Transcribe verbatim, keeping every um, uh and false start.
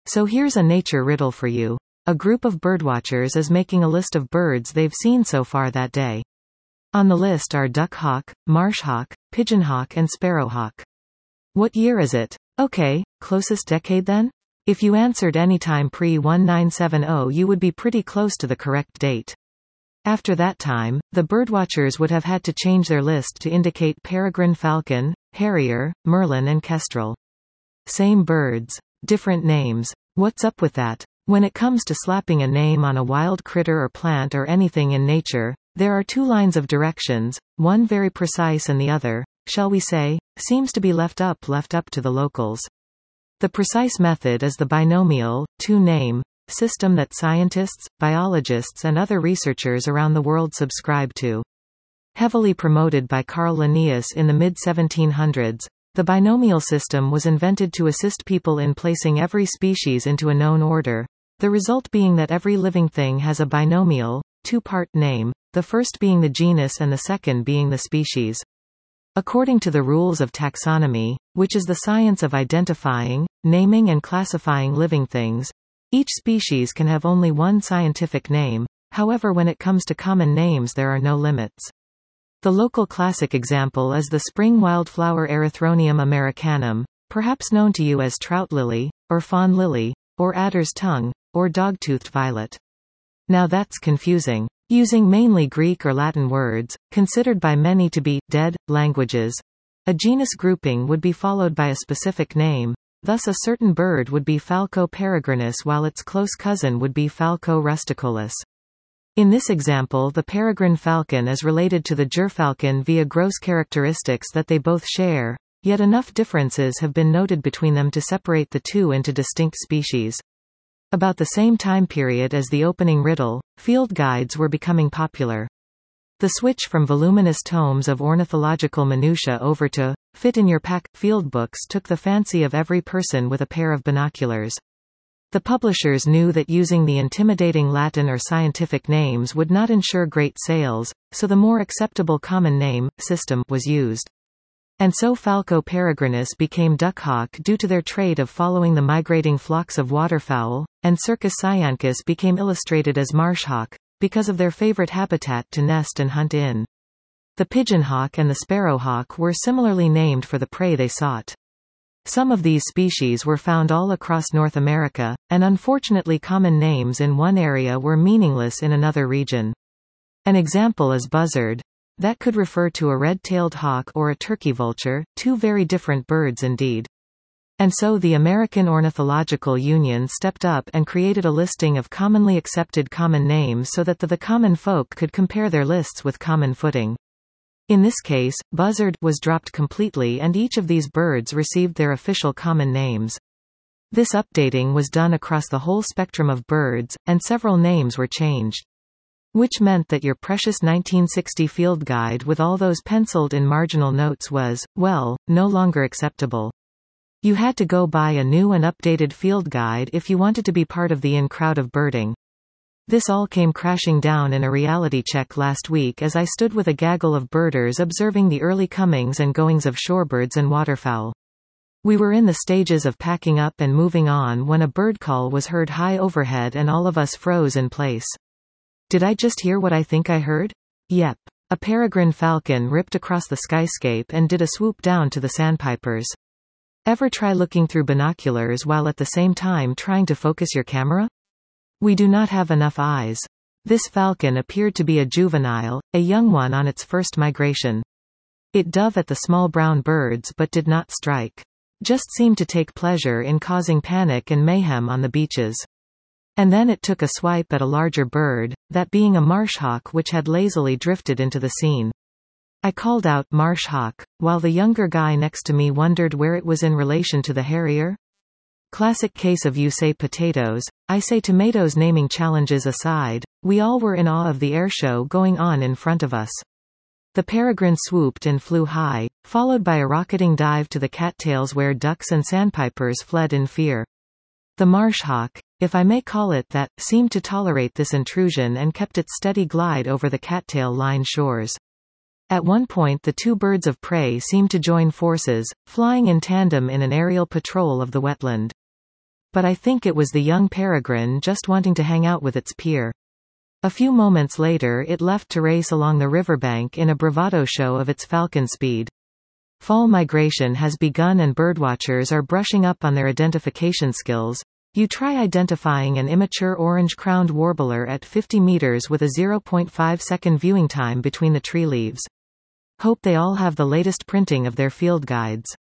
So here's a nature riddle for you. A group of birdwatchers is making a list of birds they've seen so far that day. On the list are duck-hawk, marsh-hawk, pigeon-hawk and sparrow-hawk. What year is it? Okay, closest decade then? If you answered anytime pre nineteen seventy, you would be pretty close to the correct date. After that time, the birdwatchers would have had to change their list to indicate peregrine falcon, harrier, merlin and kestrel. Same birds. Different names. What's up with that? When it comes to slapping a name on a wild critter or plant or anything in nature, there are two lines of directions, one very precise and the other, shall we say, seems to be left up left up to the locals. The precise method is the binomial, two-name, system that scientists, biologists and other researchers around the world subscribe to. Heavily promoted by Carl Linnaeus in the mid seventeen hundreds, the binomial system was invented to assist people in placing every species into a known order, the result being that every living thing has a binomial, two-part name, the first being the genus and the second being the species. According to the rules of taxonomy, which is the science of identifying, naming and classifying living things, each species can have only one scientific name, however when it comes to common names there are no limits. The local classic example is the spring wildflower Erythronium americanum, perhaps known to you as trout lily, or fawn lily, or adder's tongue, or dog-toothed violet. Now that's confusing. Using mainly Greek or Latin words, considered by many to be dead languages, a genus grouping would be followed by a specific name, thus a certain bird would be Falco peregrinus while its close cousin would be Falco rusticolus. In this example the peregrine falcon is related to the gerfalcon via gross characteristics that they both share, yet enough differences have been noted between them to separate the two into distinct species. About the same time period as the opening riddle, field guides were becoming popular. The switch from voluminous tomes of ornithological minutiae over to fit-in-your-pack field books took the fancy of every person with a pair of binoculars. The publishers knew that using the intimidating Latin or scientific names would not ensure great sales, so the more acceptable common name, system, was used. And so Falco peregrinus became duck-hawk due to their trait of following the migrating flocks of waterfowl, and Circus cyancus became illustrated as marsh-hawk, because of their favorite habitat to nest and hunt in. The pigeon-hawk and the sparrow-hawk were similarly named for the prey they sought. Some of these species were found all across North America, and unfortunately common names in one area were meaningless in another region. An example is buzzard. That could refer to a red-tailed hawk or a turkey vulture, two very different birds indeed. And so the American Ornithological Union stepped up and created a listing of commonly accepted common names so that the, the common folk could compare their lists with common footing. In this case, buzzard was dropped completely and each of these birds received their official common names. This updating was done across the whole spectrum of birds, and several names were changed. Which meant that your precious nineteen sixty field guide with all those penciled-in marginal notes was, well, no longer acceptable. You had to go buy a new and updated field guide if you wanted to be part of the in crowd of birding. This all came crashing down in a reality check last week as I stood with a gaggle of birders observing the early comings and goings of shorebirds and waterfowl. We were in the stages of packing up and moving on when a bird call was heard high overhead and all of us froze in place. Did I just hear what I think I heard? Yep. A peregrine falcon ripped across the skyscape and did a swoop down to the sandpipers. Ever try looking through binoculars while at the same time trying to focus your camera? We do not have enough eyes. This falcon appeared to be a juvenile, a young one on its first migration. It dove at the small brown birds but did not strike. Just seemed to take pleasure in causing panic and mayhem on the beaches. And then it took a swipe at a larger bird, that being a marsh-hawk which had lazily drifted into the scene. I called out, "Marsh hawk," while the younger guy next to me wondered where it was in relation to the harrier. Classic case of you say potatoes, I say tomatoes. Naming challenges aside, we all were in awe of the airshow going on in front of us. The peregrine swooped and flew high, followed by a rocketing dive to the cattails where ducks and sandpipers fled in fear. The marsh hawk, if I may call it that, seemed to tolerate this intrusion and kept its steady glide over the cattail-lined shores. At one point the two birds of prey seemed to join forces, flying in tandem in an aerial patrol of the wetland. But I think it was the young peregrine just wanting to hang out with its peer. A few moments later it left to race along the riverbank in a bravado show of its falcon speed. Fall migration has begun and birdwatchers are brushing up on their identification skills. You try identifying an immature orange-crowned warbler at fifty meters with a zero point five second viewing time between the tree leaves. Hope they all have the latest printing of their field guides.